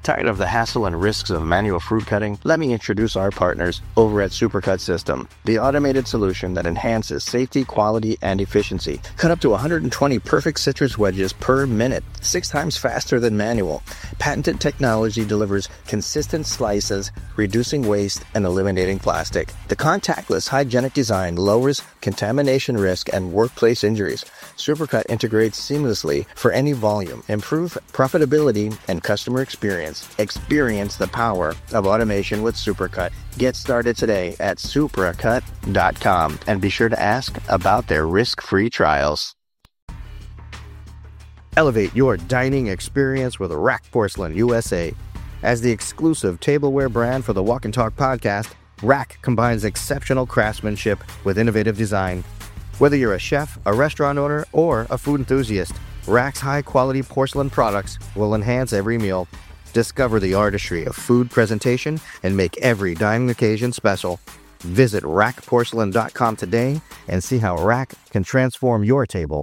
Tired of the hassle and risks of manual fruit cutting? Let me introduce our partners over at Supercut System, the automated solution that enhances safety, quality, and efficiency. Cut up to 120 perfect citrus wedges per minute, 6 times faster than manual. Patented technology delivers consistent slices, reducing waste and eliminating plastic. The contactless, hygienic design lowers contamination risk and workplace injuries. Supercut integrates seamlessly for any volume. Improve profitability and customer experience. Experience the power of automation with Supercut. Get started today at supracut.com and be sure to ask about their risk-free trials. Elevate your dining experience with Rack Porcelain USA. As the exclusive tableware brand for the Walk and Talk podcast, Rack combines exceptional craftsmanship with innovative design. Whether you're a chef, a restaurant owner, or a food enthusiast, Rack's high-quality porcelain products will enhance every meal. Discover the artistry of food presentation and make every dining occasion special. Visit rackporcelain.com today and see how Rack can transform your table.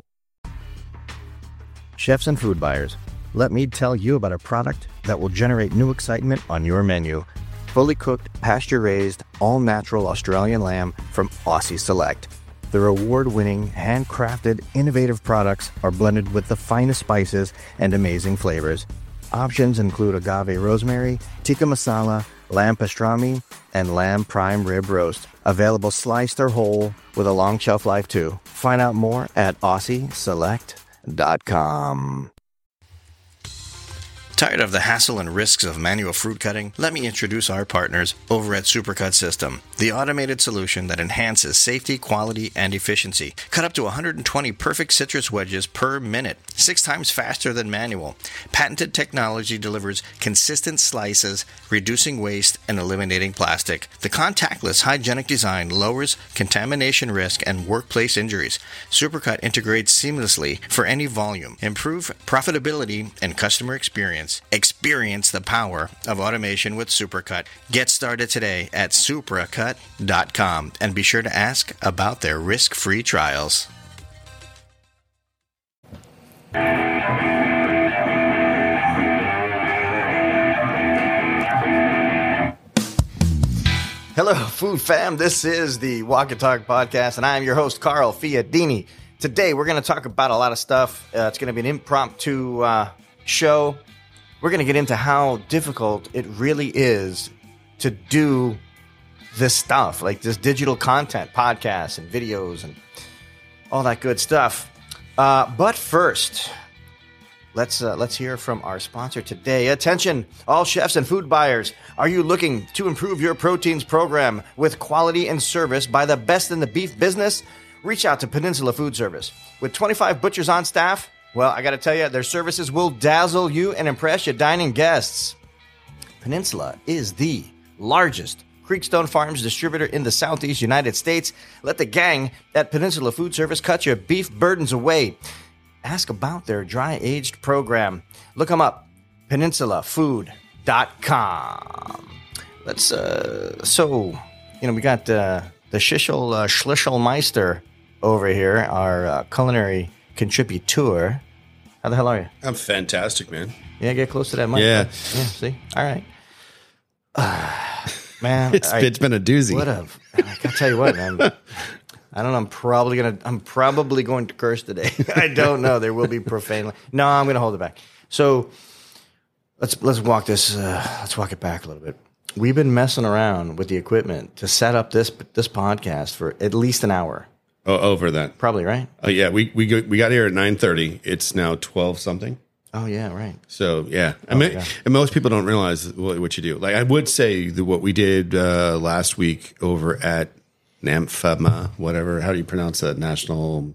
Chefs and food buyers, let me tell you about a product that will generate new excitement on your menu. Fully cooked, pasture-raised, all-natural Australian lamb from Aussie Select. Their award-winning, handcrafted, innovative products are blended with the finest spices and amazing flavors. Options include agave rosemary, tikka masala, lamb pastrami, and lamb prime rib roast. Available sliced or whole with a long shelf life too. Find out more at AussieSelect.com. Tired of the hassle and risks of manual fruit cutting? Let me introduce our partners over at Supercut System, the automated solution that enhances safety, quality, and efficiency. Cut up to 120 perfect citrus wedges per minute, 6 times faster than manual. Patented technology delivers consistent slices, reducing waste and eliminating plastic. The contactless, hygienic design lowers contamination risk and workplace injuries. Supercut integrates seamlessly for any volume. Improve profitability and customer experience. Experience the power of automation with Supercut. Get started today at supracut.com and be sure to ask about their risk-free trials. Hello, Food Fam. This is the Walk and Talk podcast, and I am your host, Carl Fiadini. Today, we're going to talk about a lot of stuff. It's going to be an impromptu show. We're going to get into how difficult it really is to do this stuff, like this digital content, podcasts and videos and all that good stuff. But first, let's hear from our sponsor today. Attention, all chefs and food buyers. Are you looking to improve your proteins program with quality and service by the best in the beef business? Reach out to Peninsula Food Service. With 25 butchers on staff, well, I got to tell you, their services will dazzle you and impress your dining guests. Peninsula is the largest Creekstone Farms distributor in the Southeast United States. Let the gang at Peninsula Food Service cut your beef burdens away. Ask about their dry-aged program. Look them up, peninsulafood.com. Let's, we got the Shishel Schlichelmeister over here, our culinary contributor. How the hell are you? I'm fantastic, man. Yeah, get close to that mic. Yeah. See? All right. Man. It's been a doozy. I gotta tell you what, man. I don't know. I'm probably going to curse today. I don't know. There will be profane. No, I'm going to hold it back. So let's walk this. Let's walk it back a little bit. We've been messing around with the equipment to set up this podcast for at least an hour. Oh, over that. Probably, right? Oh, yeah. We got here at 9:30. It's now 12 something. Oh, yeah, right. So, yeah. And most people don't realize what you do. Like, I would say that what we did last week over at NAMFMA, whatever. How do you pronounce that? National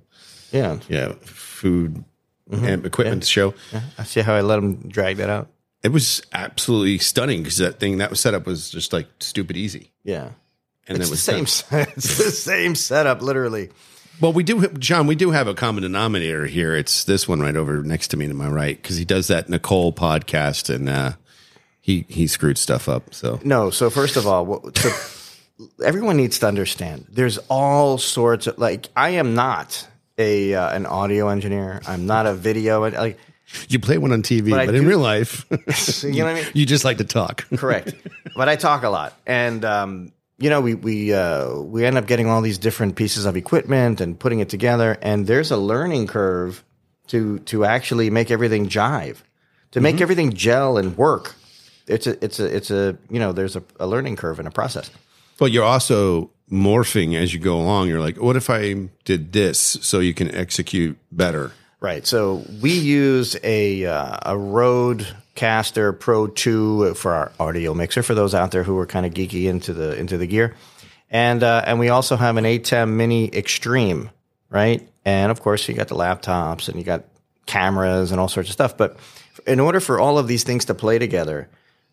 Food and Equipment Show. Yeah. I see how I let them drag that out. It was absolutely stunning because that was set up was just like stupid easy. Yeah. And it's the same setup, literally. Well, John, we do have a common denominator here. It's this one right over next to me to my right, because he does that Nicole podcast, and he screwed stuff up. So first of all, everyone needs to understand. There's all sorts of I am not an audio engineer. I'm not a video You play one on TV, but in real life, you know what I mean? You just like to talk. Correct. But I talk a lot. And, we end up getting all these different pieces of equipment and putting it together. And there's a learning curve to actually make everything jive, to make everything gel and work. There's a learning curve and a process. But you're also morphing as you go along. You're like, what if I did this so you can execute better? Right. So we use a Rodecaster Pro 2 for our audio mixer for those out there who are kind of geeky into the gear. And we also have an ATEM Mini Extreme, right? And of course you got the laptops and you got cameras and all sorts of stuff. But in order for all of these things to play together,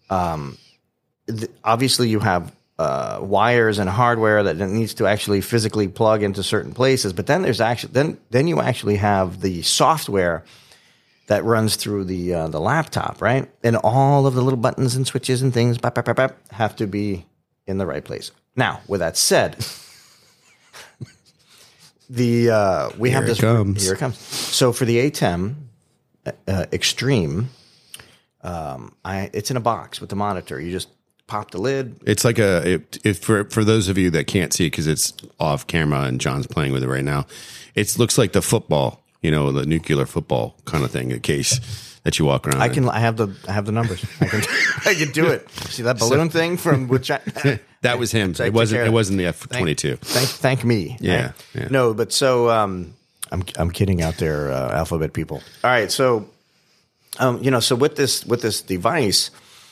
obviously you have wires and hardware that needs to actually physically plug into certain places. But then there's actually then you actually have the software that runs through the laptop, right? And all of the little buttons and switches and things have to be in the right place. Now, with that said, here it comes. So for the ATEM Extreme, it's in a box with the monitor. You just pop the lid. It's like for those of you that can't see it because it's off camera and John's playing with it right now. It looks like the football, the nuclear football kind of thing, a case that you walk around. I have the numbers. I can do it. See that balloon thing from which that was him. It wasn't the F-22. Thank me. Yeah, right? yeah. No, but so I'm kidding out there, alphabet people. All right, so so with this device,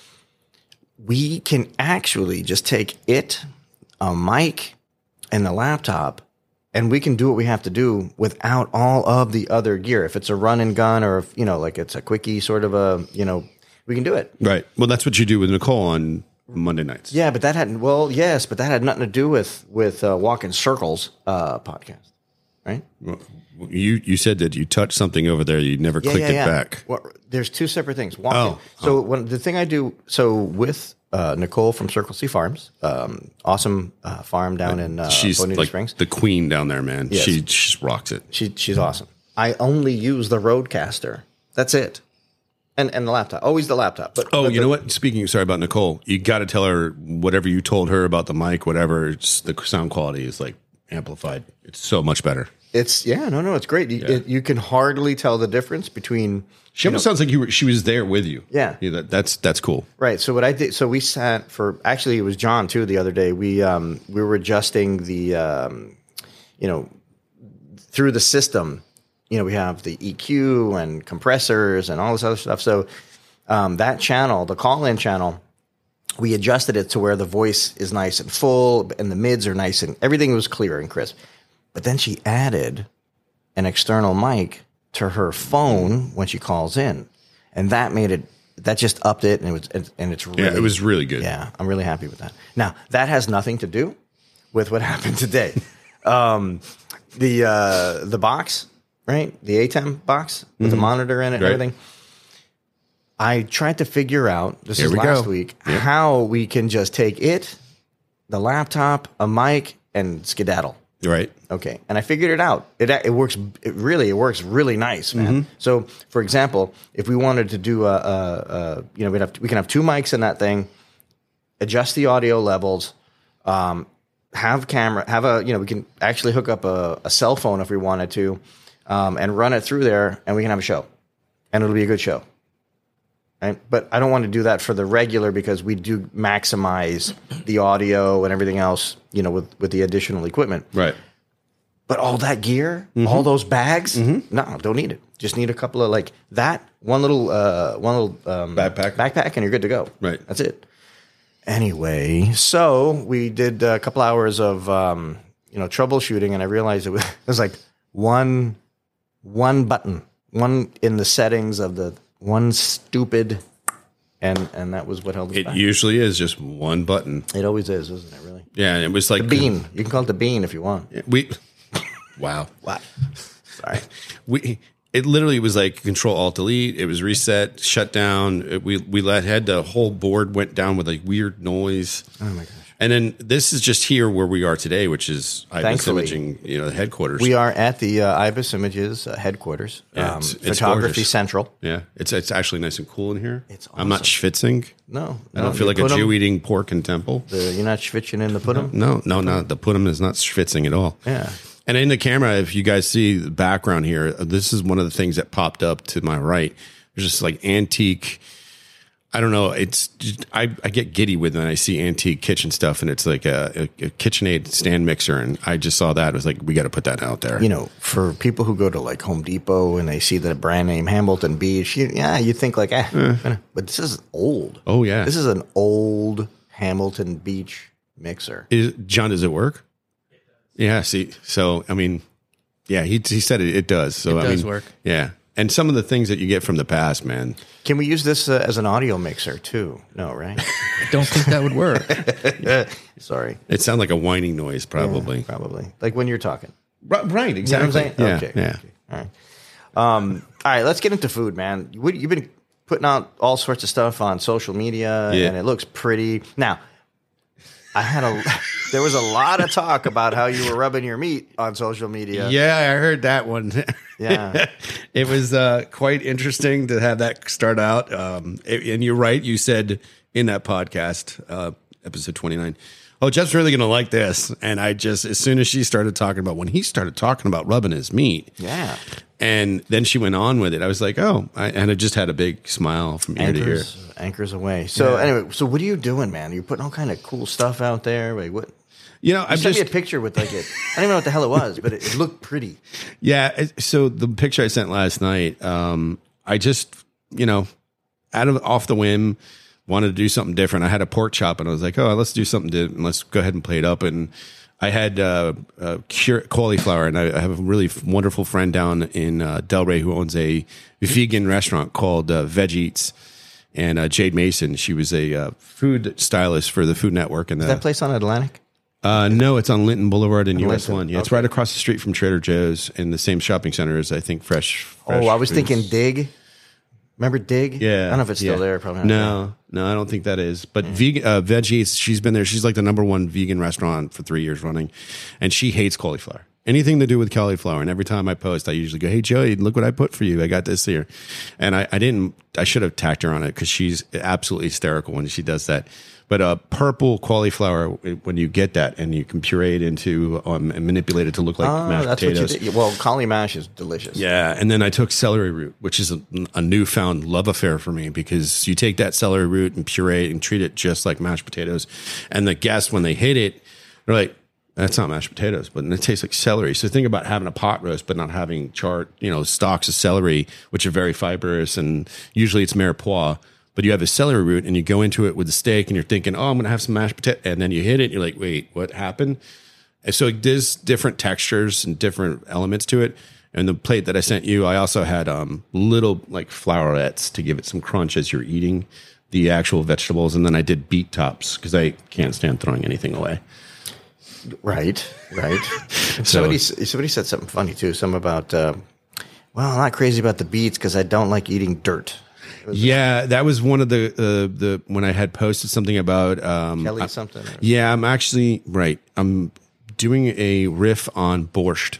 we can actually just take a mic, and the laptop, and we can do what we have to do without all of the other gear. If it's a run and gun, or if, like it's a quickie sort of we can do it. Right. Well, that's what you do with Nicole on Monday nights. Yeah, but that had nothing to do with Walk in Circles podcast, right? Well, you said that you touched something over there. You never clicked it back. Well, there's two separate things. The thing I do, with Nicole from Circle C Farms, awesome farm down in she's Bonita like Springs. The queen down there, man. Yes. She just rocks it. She's awesome. I only use the Rodecaster. That's it. And the laptop. Always the laptop. But you know what? Sorry about Nicole. You got to tell her whatever you told her about the mic, whatever. It's the sound quality is like amplified. It's so much better. It's great. You can hardly tell the difference between. She almost sounds like she was there with you. Yeah. That's cool. Right. So what I did, we sat for, actually it was John too the other day. We were adjusting the, through the system, we have the EQ and compressors and all this other stuff. So that channel, the call-in channel, we adjusted it to where the voice is nice and full and the mids are nice and everything was clear and crisp. But then she added an external mic to her phone when she calls in, and that just upped it, and it's really, it was really good. Yeah, I'm really happy with that. Now that has nothing to do with what happened today. The box, right? The ATEM box with the monitor in it and everything. I tried to figure out, this is last week, how we can just take the laptop, a mic, and skedaddle. Right. Okay. And I figured it out. It works. It works really nice, man. Mm-hmm. So, for example, if we wanted to do we can have two mics in that thing, adjust the audio levels, we can actually hook up a cell phone if we wanted to, and run it through there, and we can have a show, and it'll be a good show. Right? But I don't want to do that for the regular because we do maximize the audio and everything else, with the additional equipment. Right. But all that gear, all those bags, no, don't need it. Just need a couple of one little backpack, and you're good to go. Right. That's it. Anyway, so we did a couple hours of troubleshooting, and I realized it was like one button, one in the settings of the. One stupid, and that was what held us back. It usually is just one button. It always is, isn't it? Really? Yeah, it was like the bean. You can call it the bean if you want. Wow. What? Sorry. it literally was like Control Alt Delete. It was reset, shut down. We had the whole board went down with like weird noise. Oh my gosh. And then this is just here where we are today, which is IBIS Thankfully, Imaging, the headquarters. We are at the IBIS Images headquarters, Yeah, it's Photography gorgeous. Central. Yeah, it's actually nice and cool in here. It's I'm not awesome. schwitzing. No, I don't feel like a Jew eating pork in temple. You're not schwitzing in the pudding? No, the pudding is not schwitzing at all. Yeah. And in the camera, if you guys see the background here, this is one of the things that popped up to my right. There's just like antique. I don't know. It's just, I get giddy when I see antique kitchen stuff, and it's like a KitchenAid stand mixer, and I just saw that. I was like, we got to put that out there. For people who go to like Home Depot and they see the brand name Hamilton Beach, you think like, but this is old. Oh yeah, this is an old Hamilton Beach mixer. John, does it work? Yeah. See, so I mean, yeah, he said it does. So it does work. Yeah. And some of the things that you get from the past, man. Can we use this as an audio mixer too? No, right? I don't think that would work. Sorry. It sounds like a whining noise, probably. Yeah, probably. Like when you're talking. Right, exactly. You know what I'm saying? Yeah, Okay. All right. All right, let's get into food, man. You've been putting out all sorts of stuff on social media, and it looks pretty. Now, there was a lot of talk about how you were rubbing your meat on social media. Yeah, I heard that one. Yeah. It was quite interesting to have that start out. And you're right. You said in that podcast, episode 29, oh, Jeff's really going to like this. And I just, as soon as he started talking about rubbing his meat. Yeah. And then she went on with it. I was like, oh, and I just had a big smile from ear to ear. Anchors away. So anyway, what are you doing, man? You're putting all kind of cool stuff out there. Wait, what? I sent me a picture with like it. I don't even know what the hell it was, but it looked pretty. Yeah. So the picture I sent last night, I just, off the whim, wanted to do something different. I had a pork chop, and I was like, oh, let's do something different. Let's go ahead and play it up. And I had cauliflower, and I have a really wonderful friend down in Delray who owns a vegan restaurant called Veg Eats. And Jade Mason, she was a food stylist for the Food Network. And Is that place on Atlantic? No, it's on Linton Boulevard in US 1. Yeah, okay. It's right across the street from Trader Joe's in the same shopping center as, I think, Fresh Oh, I was Foods. thinking Dig. Remember Dig? Yeah. I don't know if it's still there. Probably not. No, I don't think that is. But Veg Eats, she's been there. She's like the #1 vegan restaurant for 3 years running. And she hates cauliflower. Anything to do with cauliflower. And every time I post, I usually go, hey, Joey, look what I put for you. I got this here. And I should have tacked her on it because she's absolutely hysterical when she does that. But purple cauliflower, when you get that and you can puree it into and manipulate it to look like mashed potatoes. What you did. Well, cauli mash is delicious. Yeah, and then I took celery root, which is a newfound love affair for me because you take that celery root and puree it and treat it just like mashed potatoes. And the guests, when they hit it, they're like, that's not mashed potatoes, but it tastes like celery. So think about having a pot roast, but not having charred, stalks of celery, which are very fibrous, and usually it's mirepoix. But you have a celery root, and you go into it with the steak, and you're thinking, oh, I'm going to have some mashed potato. And then you hit it, and you're like, wait, what happened? And so there's different textures and different elements to it. And the plate that I sent you, I also had little like flowerets to give it some crunch as you're eating the actual vegetables. And then I did beet tops because I can't stand throwing anything away. Right. Somebody said something funny, too. Something about, I'm not crazy about the beets because I don't like eating dirt. Yeah, that was one of the when I had posted something about Kelly something. Yeah, I'm actually right. I'm doing a riff on borscht.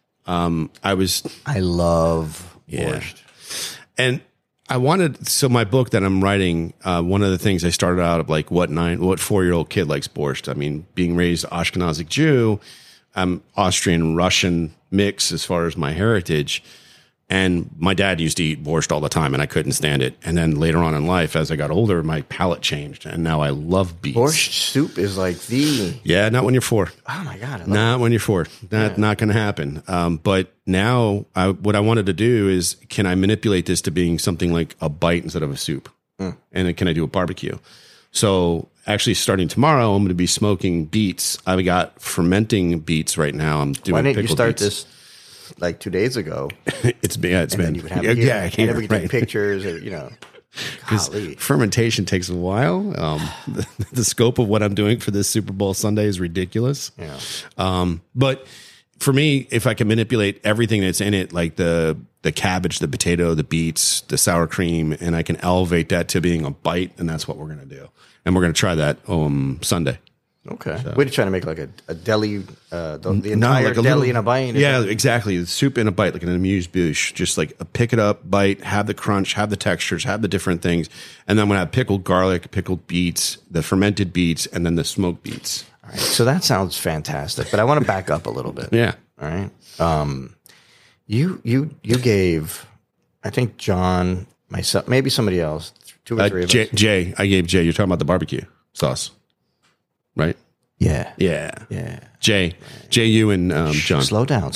I love borscht. And I wanted my book that I'm writing. One of the things I started out of like what 4-year-old kid likes borscht. I mean, being raised Ashkenazic Jew, I'm Austrian Russian mix as far as my heritage. And my dad used to eat borscht all the time, and I couldn't stand it. And then later on in life, as I got older, my palate changed, and now I love beets. Borscht soup is like Yeah, not when you're 4. Oh, my God. Not when you're 4. Not going to happen. But now what I wanted to do is, can I manipulate this to being something like a bite instead of a soup? And then can I do a barbecue? So actually starting tomorrow, I'm going to be smoking beets. I've got fermenting beets right now. I'm doing Why didn't you start beets. this like 2 days ago? It's been Then you would have it here, and we could take pictures, or, golly. Fermentation takes a while. The scope of what I'm doing for this Super Bowl Sunday is ridiculous. Yeah. But for me, if I can manipulate everything that's in it, like the cabbage, the potato, the beets, the sour cream, and I can elevate that to being a bite, and that's what we're going to do. And we're going to try that Sunday. Okay. So. We're trying to make like a deli, the entire like deli in a bite. Yeah, exactly. The soup in a bite, like an amuse-bouche. Just like pick it up, bite, have the crunch, have the textures, have the different things. And then I'm going to have pickled garlic, pickled beets, the fermented beets, and then the smoked beets. All right. So that sounds fantastic, but I want to back up a little bit. Yeah. All right. You gave, I think John, myself, maybe somebody else, 2 or 3 of us. Jay, I gave Jay. You're talking about the barbecue sauce. Right? Yeah. Jay, you and John. Slow down.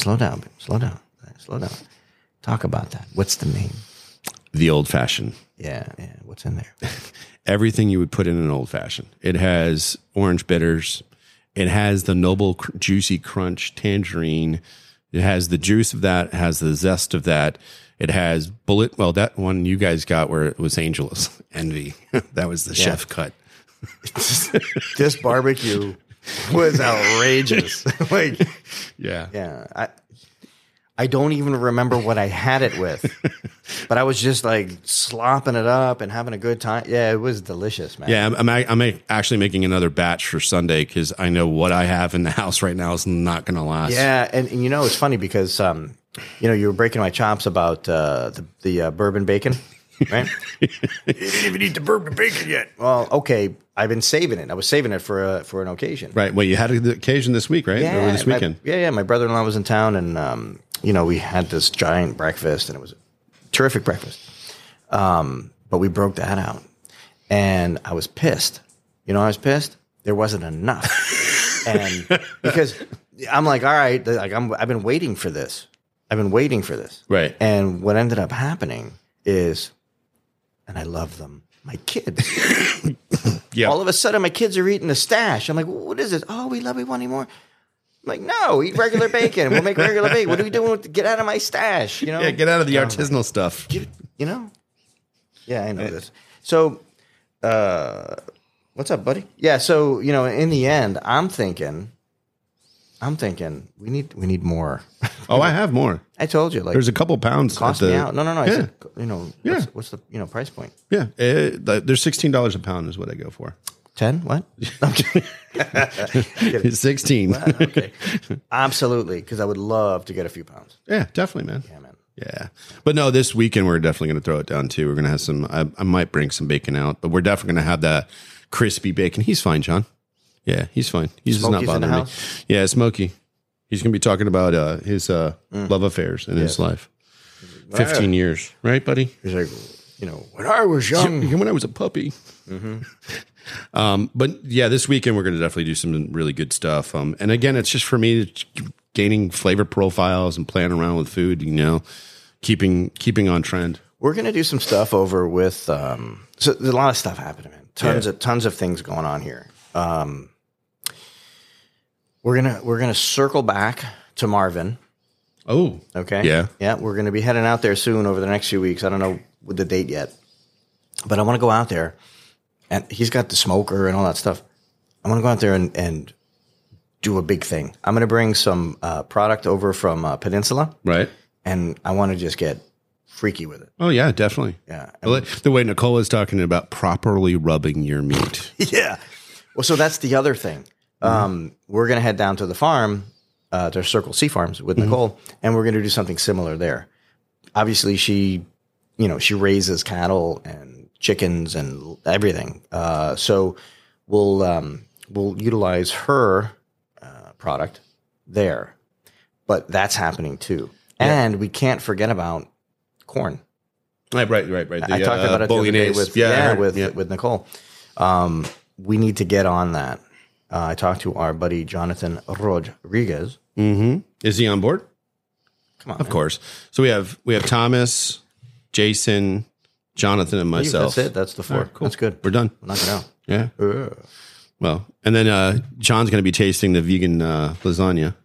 Talk about that. What's the name? The old fashioned. Yeah. What's in there? Everything you would put in an old fashioned. It has orange bitters. It has the noble juicy crunch tangerine. It has the juice of that. It has the zest of that. It has bullet. Well, that one you guys got where it was Angel's Envy. That was the chef cut. This barbecue was outrageous. Yeah. I don't even remember what I had it with, but I was just like slopping it up and having a good time. Yeah, it was delicious, man. Yeah, I'm actually making another batch for Sunday because I know what I have in the house right now is not going to last. Yeah, and you know it's funny because you were breaking my chops about the bourbon bacon. Right? You didn't even eat the bourbon bacon yet. Well, okay. I've been saving it. I was saving it for an occasion. Right. Well, you had the occasion this week, right? Yeah. Or this weekend. My brother-in-law was in town, and we had this giant breakfast, and it was a terrific breakfast. But we broke that out, and I was pissed. I was pissed. There wasn't enough, and because I'm like, all right, I've been waiting for this. Right. And what ended up happening is. And I love them. My kids. Yeah. All of a sudden, my kids are eating the stash. I'm like, what is this? Oh, we want any more. I'm like, no, eat regular bacon. We'll make regular bacon. What are we doing? Get out of my stash. Yeah, get out of the artisanal stuff. Yeah, I know this. So, what's up, buddy? Yeah, so, in the end, I'm thinking we need more. Oh, I have more. I told you, like there's a couple pounds. Cost me out. No. I said, what's the price point? Yeah, there's $16 a pound is what I go for. 10? What? It's 16. Wow, okay, absolutely, because I would love to get a few pounds. Yeah, definitely, man. Yeah, man. Yeah, but no, this weekend we're definitely going to throw it down too. We're going to have some. I might bring some bacon out, but we're definitely going to have that crispy bacon. He's fine, John. Yeah, he's fine. He's just not bothering me. Yeah, Smokey. He's going to be talking about his love affairs in his life. 15 years, right, buddy? He's like, when I was young. When I was a puppy. Mm-hmm. But yeah, this weekend we're going to definitely do some really good stuff. And again, it's just for me gaining flavor profiles and playing around with food, keeping on trend. We're going to do some stuff over with, so there's a lot of stuff happening, man. Tons of things going on here. We're gonna circle back to Marvin. Oh, okay. Yeah. We're gonna be heading out there soon over the next few weeks. I don't know with the date yet, but I want to go out there, and he's got the smoker and all that stuff. I want to go out there and do a big thing. I'm gonna bring some product over from Peninsula, right? And I want to just get freaky with it. Oh yeah, definitely. Yeah. The way Nicole was talking about properly rubbing your meat. Yeah. Well, so that's the other thing. We're going to head down to the farm, to Circle C Farms with Nicole, and we're going to do something similar there. Obviously, she raises cattle and chickens and everything. So we'll utilize her product there, but that's happening too. Yeah. And we can't forget about corn. Right. I talked about it the other day with Nicole. We need to get on that. I talked to our buddy Jonathan Rodriguez. Mm-hmm. Is he on board? Come on, of course. So we have Thomas, Jason, Jonathan, and myself. That's it. That's the four. Right, cool. That's good. We're done. We'll knock it out. Yeah. Well, and then John's going to be tasting the vegan lasagna.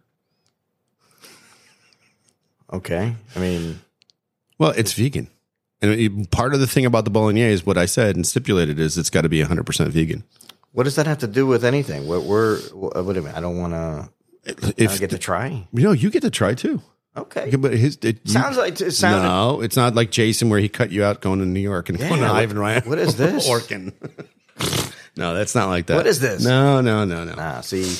Okay. Well, it's vegan. And part of the thing about the bolognese is what I said and stipulated is it's got to be 100% vegan. What does that have to do with anything? What do you mean? I don't want to. I get to try. You get to try too. Okay. Yeah, but Sounds no, it's not like Jason where he cut you out going to New York and going to Ivan Ryan. What is this? Orkin. No, that's not like that. What is this? No. See.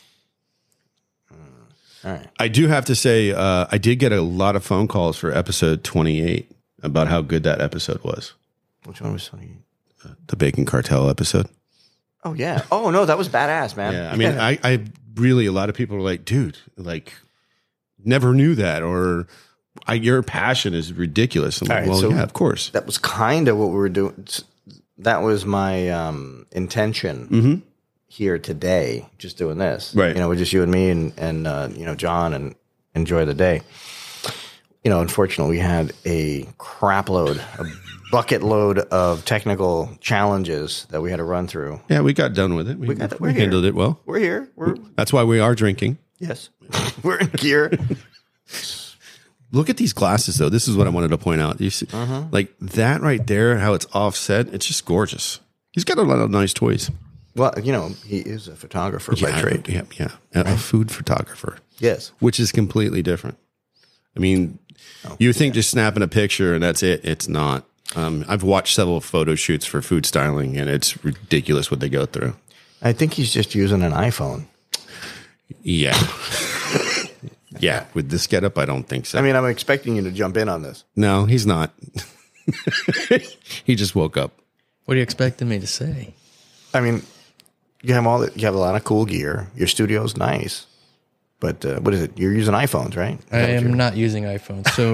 All right. I do have to say, I did get a lot of phone calls for episode 28 about how good that episode was. Which one was 28? The Bacon Cartel episode. Oh, yeah. Oh, no, that was badass, man. Yeah, I mean, I really, a lot of people are like, dude, like, never knew that, or your passion is ridiculous. I'm like, well, yeah, of course. That was kind of what we were doing. That was my intention here today, just doing this. Right. With just you and me and John, and enjoy the day. Unfortunately, we had a bucket load of technical challenges that we had to run through. Yeah, we got done with it. We handled it well. We're here. That's why we are drinking. Yes. We're in gear. Look at these glasses, though. This is what I wanted to point out. You see, like that right there, how it's offset. It's just gorgeous. He's got a lot of nice toys. Well, he is a photographer by trade. Yeah. A food photographer. Yes. Which is completely different. I mean, you think just snapping a picture and that's it. It's not. I've watched several photo shoots for food styling, and it's ridiculous what they go through. I think he's just using an iPhone. Yeah. Yeah. With this getup, I don't think so. I mean, I'm expecting you to jump in on this. No, he's not. He just woke up. What are you expecting me to say? I mean, you have a lot of cool gear. Your studio's nice. But what is it? You're using iPhones, right? I am not using iPhones. So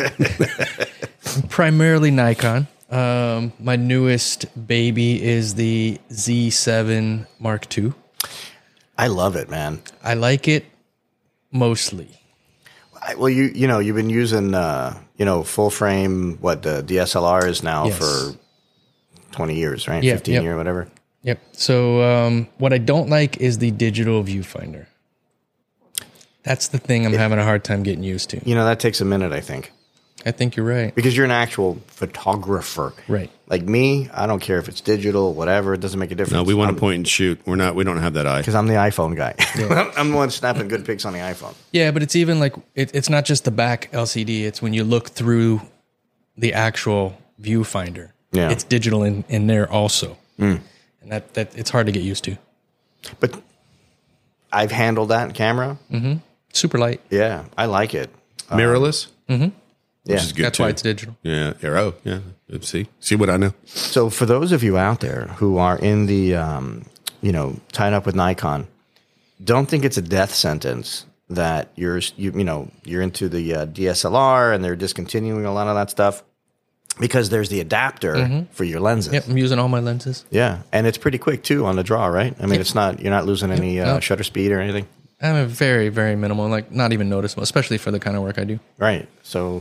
primarily Nikon. My newest baby is the Z7 Mark II. I love it, man. I like it mostly. Well, you've been using full frame the DSLR is now for 20 years, right? 15 years, whatever. Yep. So what I don't like is the digital viewfinder. That's the thing I'm having a hard time getting used to. That takes a minute, I think. I think you're right. Because you're an actual photographer. Right. Like me, I don't care if it's digital, whatever. It doesn't make a difference. No, we want to point and shoot. We don't have that eye. Because I'm the iPhone guy. Yeah. I'm the one snapping good pics on the iPhone. Yeah, but it's even like, it's not just the back LCD. It's when you look through the actual viewfinder. Yeah. It's digital in there also. And that it's hard to get used to. But I've handled that in camera. Mm-hmm. Super light. Yeah, I like it. Mirrorless? Mm-hmm. Which is good That's too. why it's digital. Yeah. Arrow. Yeah. See what I know. So for those of you out there who are in the, tied up with Nikon, don't think it's a death sentence that you're into the DSLR and they're discontinuing a lot of that stuff because there's the adapter for your lenses. Yep, I'm using all my lenses. Yeah, and it's pretty quick too on the draw, right? I mean, you're not losing any shutter speed or anything. I'm a very, very minimal, like not even noticeable, especially for the kind of work I do. Right. So,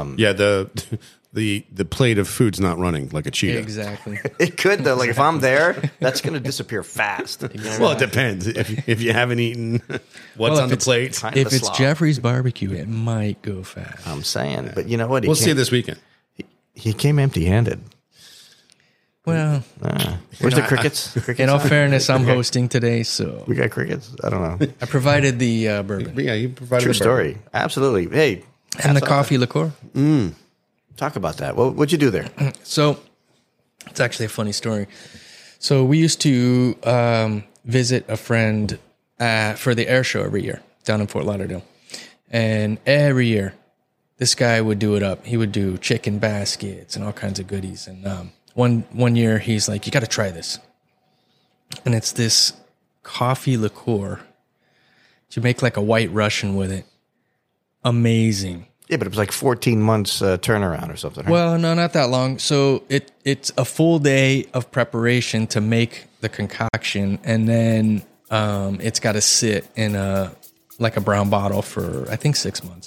the plate of food's not running like a cheetah. Exactly. It could though. Like if I'm there, that's going to disappear fast. Well, it depends. If you haven't eaten what's on the plate. If it's Jeffrey's barbecue, it might go fast. I'm saying, but you know what? We'll see this weekend. He came empty-handed. Well, where's the crickets? In all fairness, I'm hosting today, so we got crickets. I don't know. I provided the bourbon. Yeah, you provided True story. Absolutely. Hey, and the coffee liqueur. Talk about that. What'd you do there? So it's actually a funny story. So we used to visit a friend for the air show every year down in Fort Lauderdale, and every year this guy would do it up. He would do chicken baskets and all kinds of goodies. And one year he's like, "You got to try this," and it's this coffee liqueur. You make like a White Russian with it. Amazing. Yeah, but it was like 14 months turnaround or something. Right? Well, no, not that long. So it's a full day of preparation to make the concoction, and then it's got to sit in a brown bottle for I think 6 months.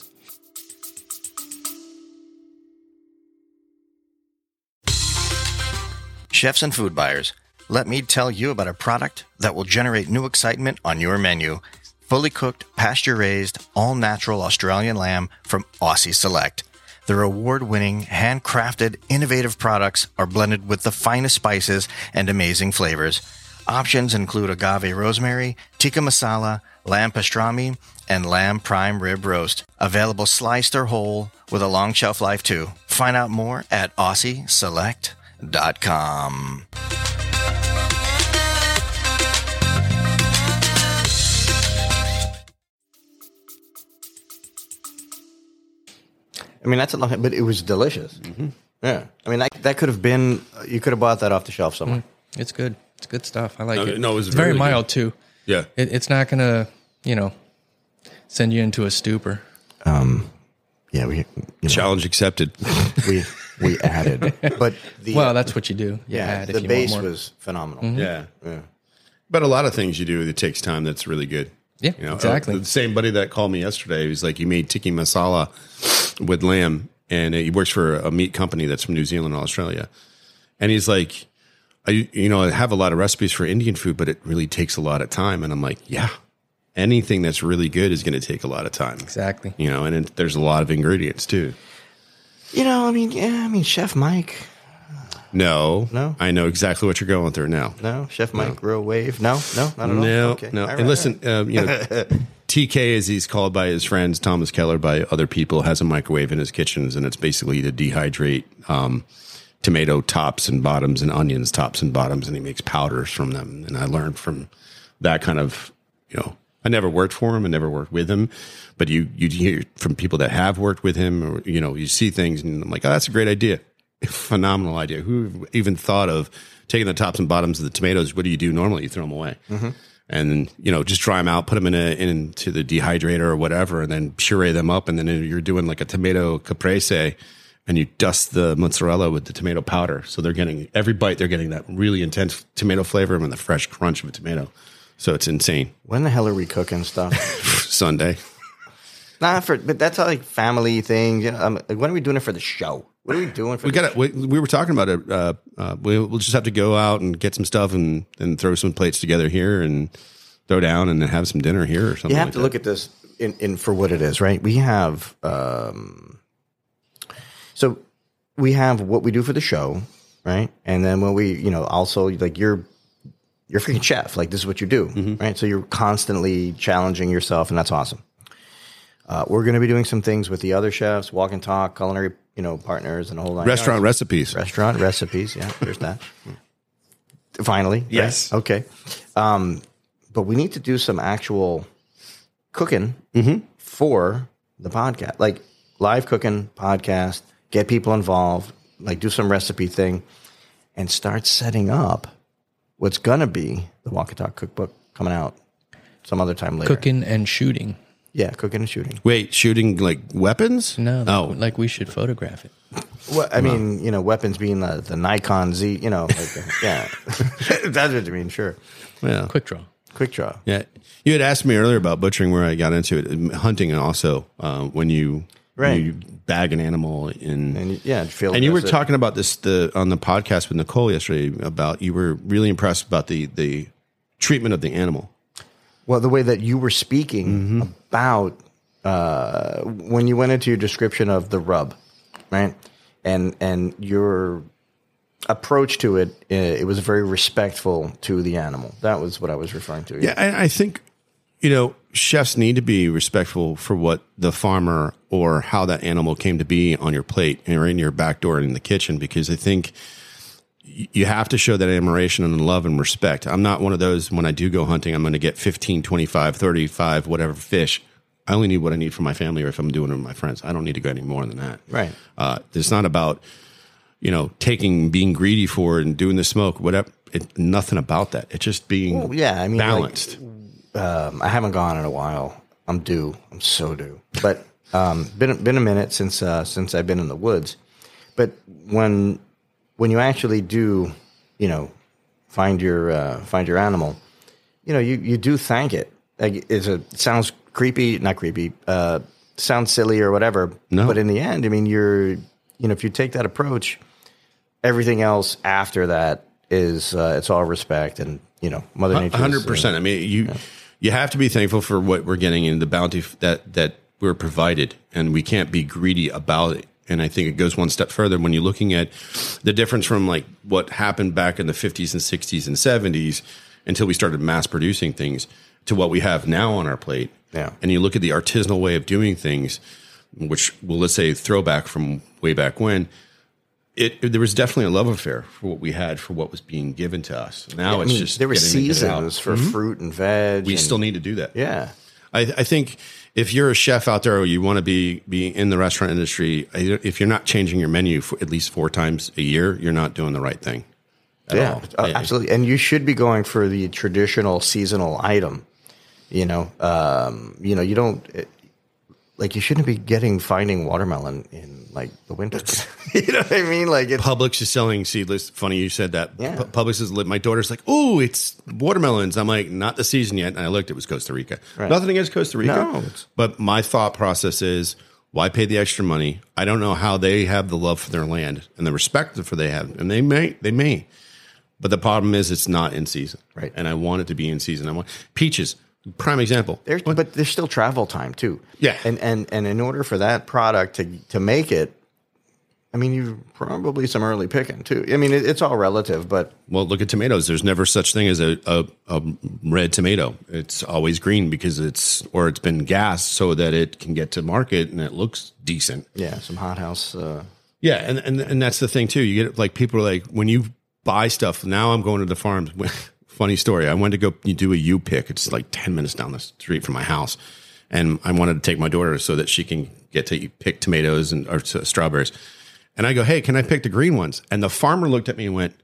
Chefs and food buyers, let me tell you about a product that will generate new excitement on your menu. Fully cooked, pasture-raised, all-natural Australian lamb from Aussie Select. Their award-winning, handcrafted, innovative products are blended with the finest spices and amazing flavors. Options include agave rosemary, tikka masala, lamb pastrami, and lamb prime rib roast. Available sliced or whole with a long shelf life too. Find out more at AussieSelect.com. I mean, that's a long time, but it was delicious. Mm-hmm. Yeah. I mean, that could have been, you could have bought that off the shelf somewhere. It's good. It's good stuff. I like it. No, it was it's very really mild, good. too. Yeah. It's not going to, send you into a stupor. Yeah, Challenge accepted. we added, but that's what you do. You yeah, add if the you base want more. was phenomenal. Mm-hmm. Yeah. Yeah. But a lot of things you do, it takes time. That's really good. Yeah, exactly. The same buddy that called me yesterday, he was like, he made tikka masala with lamb, and he works for a meat company that's from New Zealand and Australia. And he's like, I have a lot of recipes for Indian food, but it really takes a lot of time. And I'm like, yeah, anything that's really good is going to take a lot of time. Exactly. And there's a lot of ingredients too. Chef Mike. No. I know exactly what you're going through now. No, Chef Mike, Real Wave. No, not at all. No, Okay. no. All right, And listen, all right. TK, as he's called by his friends, Thomas Keller, by other people, has a microwave in his kitchens, and it's basically to dehydrate tomato tops and bottoms and onions tops and bottoms, and he makes powders from them. And I learned from that kind of, I never worked for him and never worked with him, but you hear from people that have worked with him, or you see things, and I'm like, oh, that's a great idea. Phenomenal idea. Who even thought of taking the tops and bottoms of the tomatoes? What do you do normally? You throw them away. Mm-hmm. And then, just dry them out, put them into the dehydrator or whatever, and then puree them up. And then you're doing like a tomato caprese, and you dust the mozzarella with the tomato powder. So every bite, they're getting that really intense tomato flavor and the fresh crunch of a tomato. So it's insane. When the hell are we cooking stuff? Sunday. But that's like family thing. When are we doing it for the show? What are we doing for? We were talking about it. We'll just have to go out and get some stuff and throw some plates together here and throw down and then have some dinner here or something. You have to look at this in for what it is, right? We have so we have what we do for the show, right? And then when we, also like you're a freaking chef. Like this is what you do, mm-hmm. right? So you're constantly challenging yourself, and that's awesome. We're going to be doing some things with the other chefs, walk and talk, culinary, partners, and a whole lot. Restaurant recipes. Yeah, there's that. Finally, yes, right? Okay. But we need to do some actual cooking mm-hmm. for the podcast, like live cooking podcast. Get people involved, like do some recipe thing, and start setting up what's going to be the Walk and Talk cookbook coming out some other time later. Cooking and shooting. Yeah, cooking and shooting. Wait, shooting like weapons? No, like we should photograph it. Well, I mean, weapons being the Nikon Z, yeah. That's what you mean, sure. Yeah. Quick draw. Yeah. You had asked me earlier about butchering where I got into it. Hunting and also when you bag an animal and you were talking about this on the podcast with Nicole yesterday about you were really impressed about the treatment of the animal. Well, the way that you were speaking mm-hmm. about when you went into your description of the rub, right? And your approach to it, it was very respectful to the animal. That was what I was referring to. Yeah, I think, chefs need to be respectful for what the farmer or how that animal came to be on your plate or in your back door in the kitchen, because I think you have to show that admiration and love and respect. I'm not one of those, when I do go hunting, I'm going to get 15, 25, 35, whatever fish. I only need what I need for my family, or if I'm doing it with my friends. I don't need to go any more than that. Right. It's not about, being greedy for it and doing the smoke, whatever. Nothing about that. It's just being balanced. I haven't gone in a while. I'm due. I'm so due. But been a minute since I've been in the woods. But when you actually do, find your animal, you do thank it. Like it sounds creepy, not creepy, sounds silly or whatever. No. But in the end, I mean, if you take that approach, everything else after that is it's all respect and Mother Nature. 100%. I mean, you have to be thankful for what we're getting and the bounty that we're provided, and we can't be greedy about it. And I think it goes one step further when you're looking at the difference from like what happened back in the 50s and 60s and 70s until we started mass producing things. to what we have now on our plate, and you look at the artisanal way of doing things, which, well, let's say throwback from way back when, there was definitely a love affair for what we had, for what was being given to us. Now it's just there were getting it out. seasons for fruit and veg. We still need to do that. Yeah. I think if you're a chef out there or you want to be in the restaurant industry, if you're not changing your menu for at least 4 times a year, you're not doing the right thing. Yeah, absolutely. And you should be going for the traditional seasonal item. You don't you shouldn't be finding watermelon in like the winter. You know what I mean? Like Publix is selling seedless. Funny you said that. Yeah. Publix is my daughter's like, oh, it's watermelons. I'm like, not the season yet. And I looked, it was Costa Rica. Right. Nothing against Costa Rica. No. But my thought process is, why pay the extra money? I don't know how they have the love for their land and the respect for they have. And they may. But the problem is it's not in season. Right. And I want it to be in season. I want peaches. Prime example. But there's still travel time too. Yeah. And in order for that product to make it, I mean, you probably some early picking too. I mean, it's all relative, but well, look at tomatoes. There's never such thing as a red tomato. It's always green because it's been gassed so that it can get to market and it looks decent. Yeah, some hothouse. Yeah, and that's the thing too. You get like people are like, when you buy stuff. Now I'm going to the farms. Funny story. I went to go do a U-pick. It's like 10 minutes down the street from my house. And I wanted to take my daughter so that she can get to pick tomatoes or strawberries. And I go, hey, can I pick the green ones? And the farmer looked at me and went,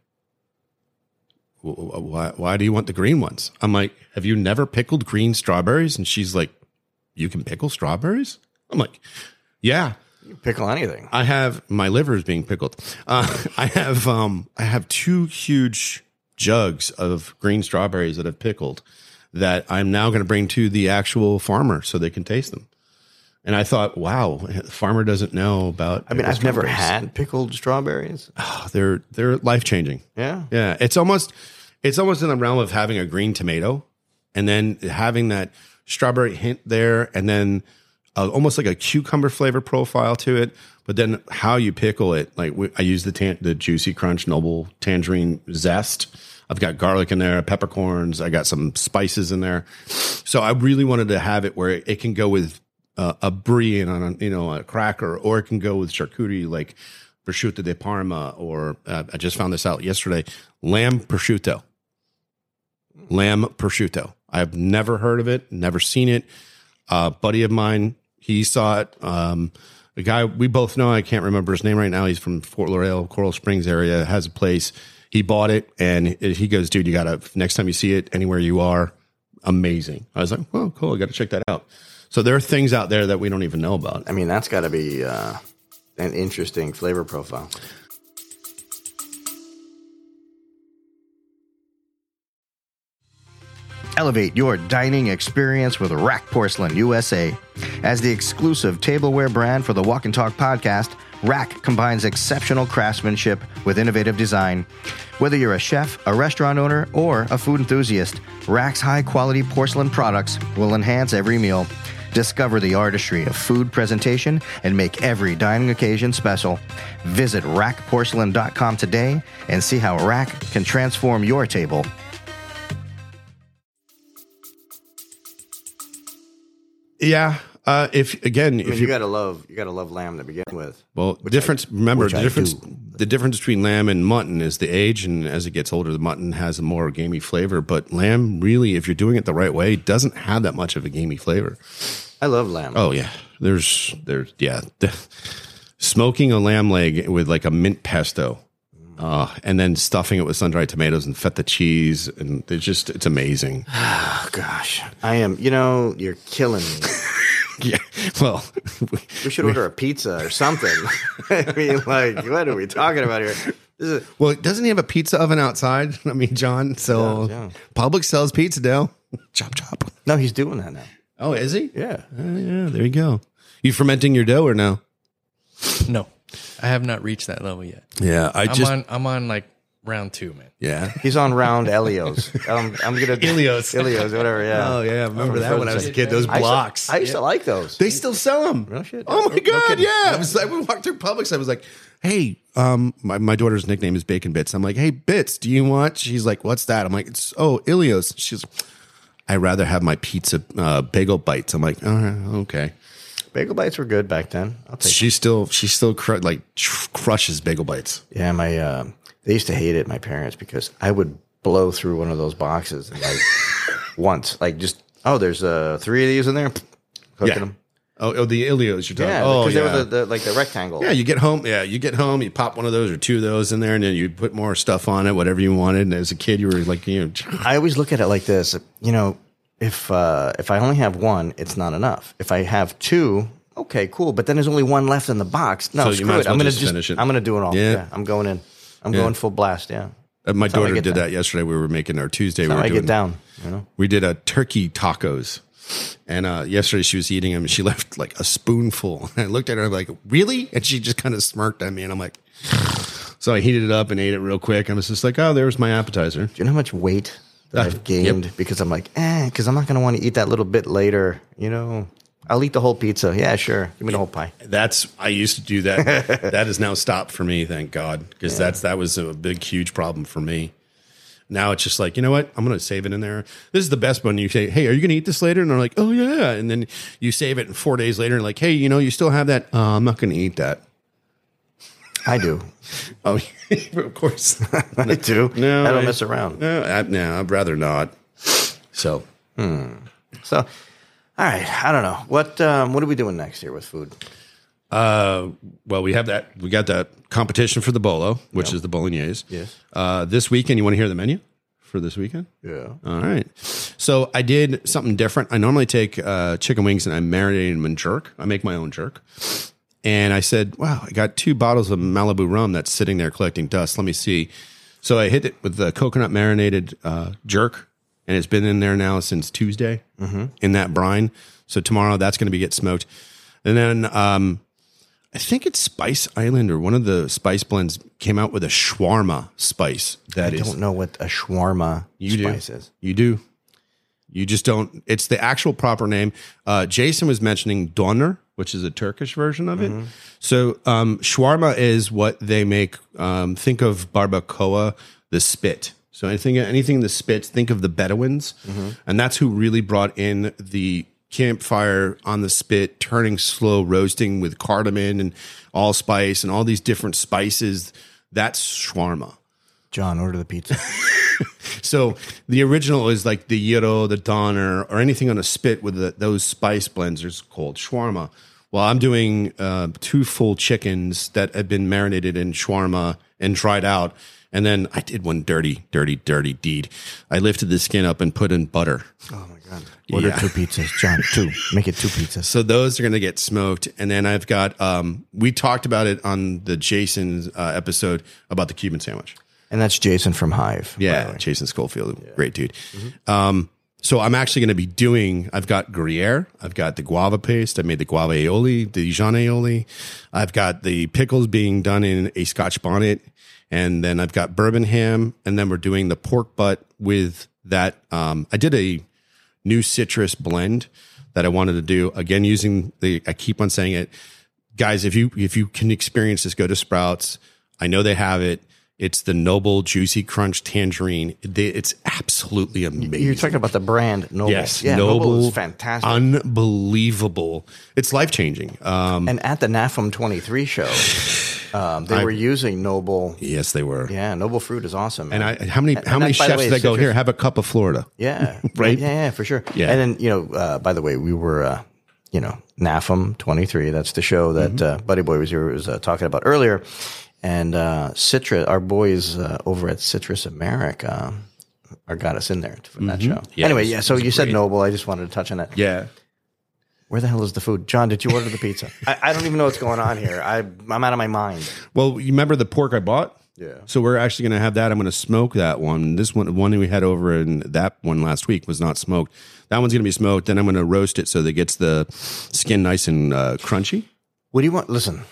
why do you want the green ones? I'm like, have you never pickled green strawberries? And she's like, you can pickle strawberries? I'm like, yeah. You pickle anything. I have, my liver is being pickled. I have 2 huge jugs of green strawberries that I've pickled that I'm now going to bring to the actual farmer so they can taste them. And I thought, wow, the farmer doesn't know about. I mean, I've never had pickled strawberries. Oh, they're life changing. Yeah, yeah. It's almost in the realm of having a green tomato, and then having that strawberry hint there, and then almost like a cucumber flavor profile to it. But then how you pickle it, like I use the Juicy Crunch Noble Tangerine Zest. I've got garlic in there, peppercorns. I got some spices in there. So I really wanted to have it where it can go with a brie and a cracker, or it can go with charcuterie like prosciutto di Parma, or I just found this out yesterday, lamb prosciutto. Lamb prosciutto. I've never heard of it, never seen it. A buddy of mine, he saw it. A guy we both know, I can't remember his name right now. He's from Fort Lauderdale, Coral Springs area, has a place. He bought it, and he goes, dude, you got to, next time you see it, anywhere you are, amazing. I was like, well, cool, I got to check that out. So there are things out there that we don't even know about. I mean, that's got to be an interesting flavor profile. Elevate your dining experience with Rack Porcelain USA. As the exclusive tableware brand for the Walk and Talk podcast, Rack combines exceptional craftsmanship with innovative design. Whether you're a chef, a restaurant owner, or a food enthusiast, Rack's high-quality porcelain products will enhance every meal. Discover the artistry of food presentation and make every dining occasion special. Visit rackporcelain.com today and see how Rack can transform your table. Yeah. If you gotta love lamb to begin with. Well, the difference between lamb and mutton is the age, and as it gets older, the mutton has a more gamey flavor. But lamb, really, if you're doing it the right way, doesn't have that much of a gamey flavor. I love lamb. Oh yeah, there's smoking a lamb leg with like a mint pesto, and then stuffing it with sun-dried tomatoes and feta cheese, and it's amazing. Oh gosh, you're killing me. Yeah, well, we should order a pizza or something. I mean, like, what are we talking about here? Well, doesn't he have a pizza oven outside? I mean, John, so yeah. Publix sells pizza dough. Chop, chop. No, he's doing that now. Oh, is he? Yeah. Yeah, there you go. You fermenting your dough or no? No, I have not reached that level yet. Yeah, I'm on like round 2, man. Yeah, he's on round Elios. I'm gonna Ilios, whatever. Yeah. Oh yeah, I remember that when I was a kid. Those blocks. I used to like those. They still sell them. No shit. Oh my god, yeah. I was like, we walked through Publix. I was like, hey, my daughter's nickname is Bacon Bits. I'm like, hey, Bits, do you want? She's like, what's that? I'm like, it's Ilios. She's, I rather have my pizza bagel bites. I'm like, all right, okay. Bagel bites were good back then. I'll take She still crushes bagel bites. Yeah, they used to hate it, my parents, because I would blow through one of those boxes and once, there's 3 of these in there, cooking them. Oh, the Ilios you're talking. Yeah, oh, because yeah. they were the rectangle. Yeah, you get home. You pop one of those or 2 of those in there, and then you put more stuff on it, whatever you wanted. And as a kid, you were like, I always look at it like this. If I only have one, it's not enough. If I have 2, okay, cool. But then there's only one left in the box. No, So you screw might it. as well I'm gonna just finish it. I'm gonna do it all. Yeah. Yeah, I'm going in. I'm going full blast. Yeah. My That's how I daughter get did down. that yesterday. We were making our Tuesday. That's We how were I doing get down. We did a turkey tacos. And yesterday she was eating them. And she left like a spoonful. And I looked at her like, really? And she just kind of smirked at me. And I'm like, so I heated it up and ate it real quick. I was just like, oh, there's my appetizer. Do you know how much weight that I've gained because I'm like, because I'm not going to want to eat that little bit later. I'll eat the whole pizza. Yeah, sure. Give me the whole pie. I used to do that. That has now stopped for me, thank God, because that was a big, huge problem for me. Now it's just like, you know what? I'm going to save it in there. This is the best one. You say, hey, are you going to eat this later? And they're like, oh, yeah. And then you save it, and 4 days later, and like, hey, you still have that? I'm not going to eat that. I do. Oh, of course. I do. No, I don't mess around. No, I'd rather not. So, So, all right. I don't know. What are we doing next year with food? well, we have that. We got that competition for the bolo, which is the bolognese. Yes. This weekend, you want to hear the menu for this weekend? Yeah. All right. So I did something different. I normally take chicken wings and I marinate them in jerk. I make my own jerk. And I said, wow, I got 2 bottles of Malibu rum that's sitting there collecting dust. Let me see. So I hit it with the coconut marinated jerk, and it's been in there now since Tuesday in that brine. So tomorrow that's going to get smoked. And then I think it's Spice Island or one of the spice blends came out with a shawarma spice. I don't know what a shawarma spice is. You do. You just don't. It's the actual proper name. Jason was mentioning doner, which is a Turkish version of it. So shawarma is what they make. Think of barbacoa, the spit. So anything the spits, think of the Bedouins. And that's who really brought in the campfire on the spit, turning slow, roasting with cardamom and allspice and all these different spices. That's shawarma. John, order the pizza. So the original is like the gyro, the doner, or anything on a spit with those spice blends is called shawarma. Well, I'm doing 2 full chickens that have been marinated in shawarma and dried out. And then I did one dirty deed. I lifted the skin up and put in butter. Oh, my God. Order 2 pizzas, John. 2. Make it 2 pizzas. So those are going to get smoked. And then I've got, we talked about it on the Jason's episode about the Cuban sandwich. And that's Jason from Hive. Yeah, Jason Schofield, great dude. So I'm actually going to be doing, I've got Gruyere, I've got the guava paste, I made the guava aioli, the Dijon aioli. I've got the pickles being done in a Scotch bonnet. And then I've got bourbon ham. And then we're doing the pork butt with that. I did a new citrus blend that I wanted to do. Again, using I keep on saying it. Guys, if you can experience this, go to Sprouts. I know they have it. It's the Noble Juicy Crunch Tangerine. It's absolutely amazing. You're talking about the brand Noble. Yes, yeah, Noble is fantastic. Unbelievable. It's life-changing. And at the NAFM 23 show, they were using Noble. Yes, they were. Yeah, Noble fruit is awesome. Man. And how many chefs did I go, here, have a cup of Florida? Yeah. Right? Yeah, for sure. Yeah. And then, by the way, we were, NAFM 23. That's the show that Buddy Boy was talking about earlier. And Citrus, our boys over at Citrus America got us in there for that show. Yeah, anyway, so you said great. Noble. I just wanted to touch on that. Yeah. Where the hell is the food? John, did you order the pizza? I don't even know what's going on here. I'm out of my mind. Well, you remember the pork I bought? Yeah. So we're actually going to have that. I'm going to smoke that one. This one we had over in that one last week was not smoked. That one's going to be smoked. Then I'm going to roast it so that it gets the skin nice and crunchy. What do you want? Listen,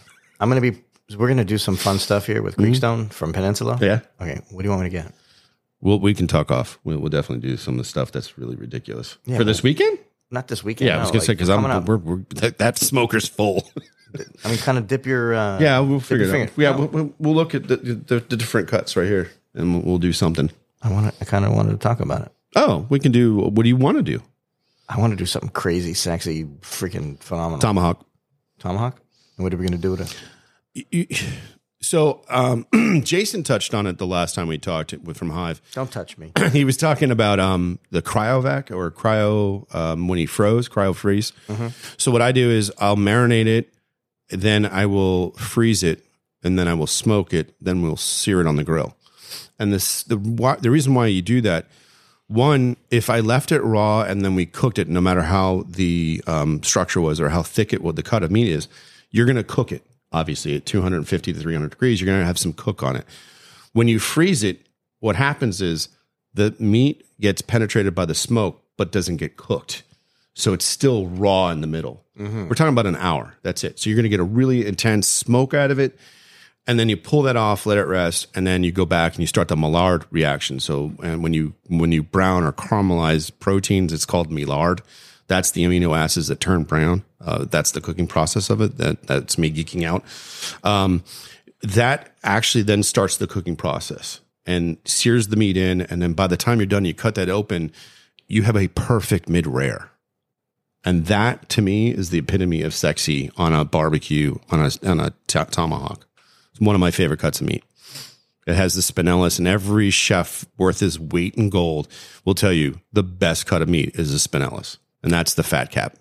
we're going to do some fun stuff here with Creekstone from Peninsula. Yeah. Okay. What do you want me to get? We can talk off. We'll definitely do some of the stuff that's really ridiculous Yeah, for this weekend. Not this weekend. Yeah, I was going to say because that smoker's full. Kind of dip your. Yeah, we'll figure it out. Yeah, we'll look at the different cuts right here, and we'll do something. I kind of wanted to talk about it. Oh, we can do. What do you want to do? I want to do something crazy, sexy, freaking phenomenal. Tomahawk. Tomahawk? And what are we going to do with it? So Jason touched on it the last time we talked from Hive. Don't touch me. He was talking about the cryovac or cryo when he froze, cryo freeze. Mm-hmm. So what I do is I'll marinate it, then I will freeze it, and then I will smoke it, then we'll sear it on the grill. And the reason why you do that, one, if I left it raw and then we cooked it, no matter how the structure was or how thick the cut of meat is, you're going to cook it. Obviously, at 250 to 300 degrees, you're going to have some cook on it. When you freeze it, what happens is the meat gets penetrated by the smoke, but doesn't get cooked. So it's still raw in the middle. Mm-hmm. We're talking about an hour. That's it. So you're going to get a really intense smoke out of it. And then you pull that off, let it rest, and then you go back and you start the Maillard reaction. So and when you brown or caramelize proteins, it's called Maillard. That's the amino acids that turn brown. That's the cooking process of it. That's me geeking out. That actually then starts the cooking process and sears the meat in. And then by the time you're done, you cut that open, you have a perfect mid-rare. And that, to me, is the epitome of sexy on a barbecue, on a tomahawk. It's one of my favorite cuts of meat. It has the spinellus, and every chef worth his weight in gold will tell you the best cut of meat is the spinellus. And that's the fat cap.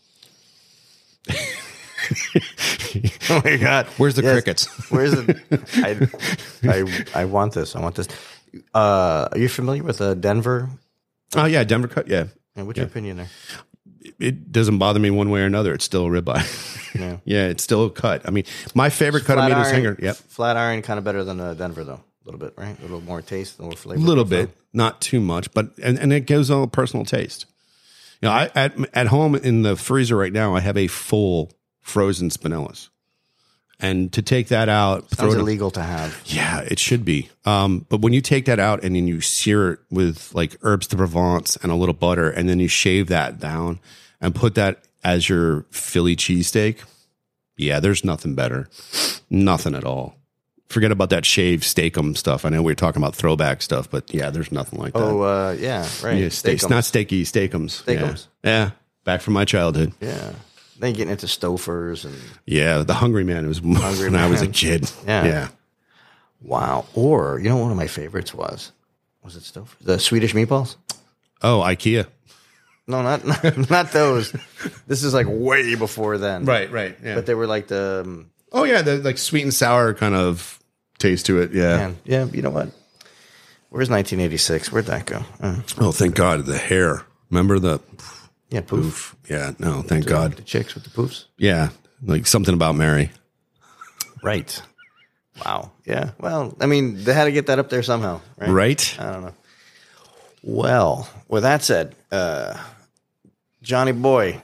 Oh my God! Where's the crickets? Where's the? I want this. I want this. Are you familiar with Denver? Oh yeah, Denver cut. Yeah. And what's your opinion there? It doesn't bother me one way or another. It's still a ribeye. Yeah. Yeah, it's still a cut. I mean, my favorite cut of meat is hanger. Yep. Flat iron, kind of better than Denver though. A little bit, right? A little more taste, a little flavor. A little bit, not too much, but and it gives all personal taste. You know, I at home in the freezer right now, I have a full frozen spinellus, and to take that out, sounds illegal to have. Yeah, it should be. But when you take that out and then you sear it with like herbs de Provence and a little butter, and then you shave that down and put that as your Philly cheesesteak, yeah, there's nothing better, nothing at all. Forget about that shaved steakum stuff. I know we were talking about throwback stuff, but yeah, there's nothing like that. Oh, yeah, right. Yeah, it's not steaky, steakums. Steakums. Yeah. Back from my childhood. Yeah. Then you get into Stofers and yeah, the Hungry Man was when I was a kid. Yeah. Wow. Or you know, one of my favorites was it Stouffer? The Swedish meatballs? Oh, IKEA. No, not those. This is like way before then. Right. Yeah. But they were like the the like sweet and sour kind of taste to it. Yeah. Man. Yeah. You know what? Where's 1986? Where'd that go? Oh, thank God. The hair. Remember the poof. Yeah. No, thank God. The chicks with the poofs. Yeah. Like something about Mary. Right. Wow. Yeah. Well, I mean, they had to get that up there somehow. Right? I don't know. Well, with that said, Johnny boy,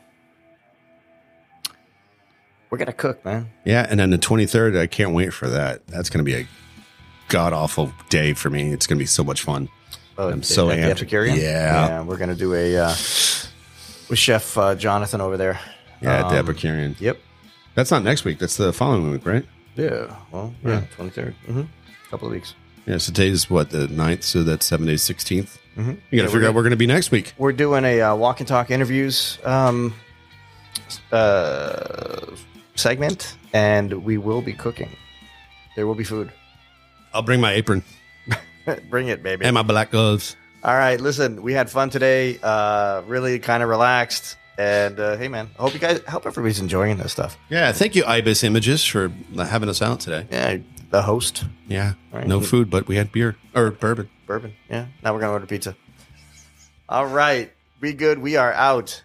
we're going to cook, man. Yeah. And then the 23rd, I can't wait for that. That's going to be a god awful day for me. It's going to be so much fun. Oh, I'm so amped. Epicurean? Yeah. We're going to do with Chef Jonathan over there. Yeah, at the Epicurean. Yep. That's not next week. That's the following week, right? Yeah. Well, yeah. 23rd. Mm-hmm. Couple of weeks. Yeah. So today's what, the 9th? So that's 7 days, 16th. Mm-hmm. You got to figure out where we're going to be next week. We're doing a walk and talk interviews segment, and we will be cooking. There will be food. I'll bring my apron. Bring it, baby. And my black gloves. All right, listen, we had fun today. Really kind of relaxed. And hey, man, I hope everybody's enjoying this stuff. Yeah, thank you, Ibis Images, for having us out today. Yeah, the host. Yeah, right. No food, but we had beer or bourbon. Bourbon, yeah. Now we're going to order pizza. All right, be good. We are out.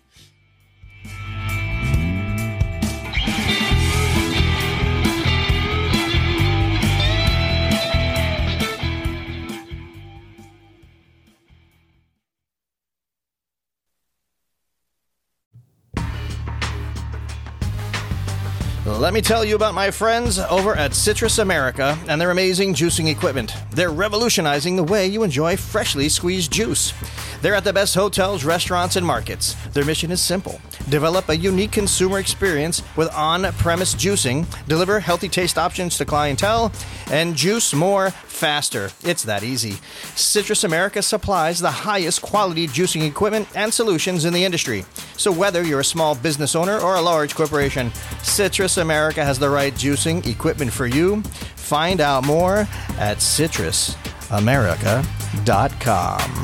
Let me tell you about my friends over at Citrus America and their amazing juicing equipment. They're revolutionizing the way you enjoy freshly squeezed juice. They're at the best hotels, restaurants, and markets. Their mission is simple. Develop a unique consumer experience with on-premise juicing, deliver healthy taste options to clientele, and juice more faster. It's that easy. Citrus America supplies the highest quality juicing equipment and solutions in the industry. So whether you're a small business owner or a large corporation, Citrus America has the right juicing equipment for you. Find out more at citrusamerica.com.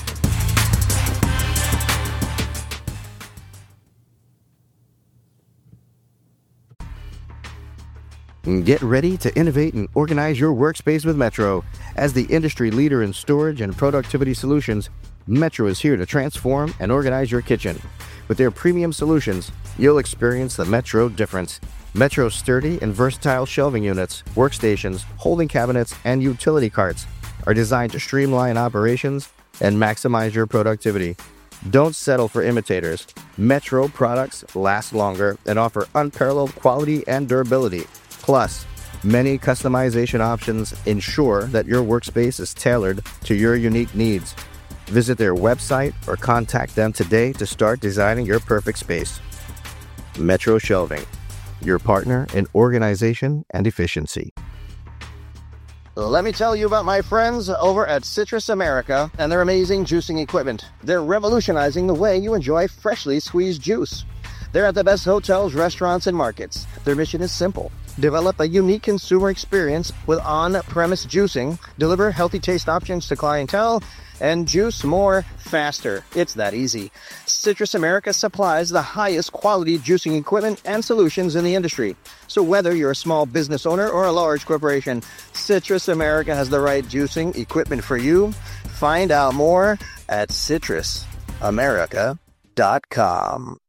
Get ready to innovate and organize your workspace with Metro. As the industry leader in storage and productivity solutions, Metro is here to transform and organize your kitchen. With their premium solutions, you'll experience the Metro difference. Metro's sturdy and versatile shelving units, workstations, holding cabinets, and utility carts are designed to streamline operations and maximize your productivity. Don't settle for imitators. Metro products last longer and offer unparalleled quality and durability. Plus, many customization options ensure that your workspace is tailored to your unique needs. Visit their website or contact them today to start designing your perfect space. Metro Shelving, your partner in organization and efficiency. Let me tell you about my friends over at Citrus America and their amazing juicing equipment. They're revolutionizing the way you enjoy freshly squeezed juice. They're at the best hotels, restaurants, and markets. Their mission is simple. Develop a unique consumer experience with on-premise juicing, deliver healthy taste options to clientele, and juice more faster. It's that easy. Citrus America supplies the highest quality juicing equipment and solutions in the industry. So whether you're a small business owner or a large corporation, Citrus America has the right juicing equipment for you. Find out more at citrusamerica.com.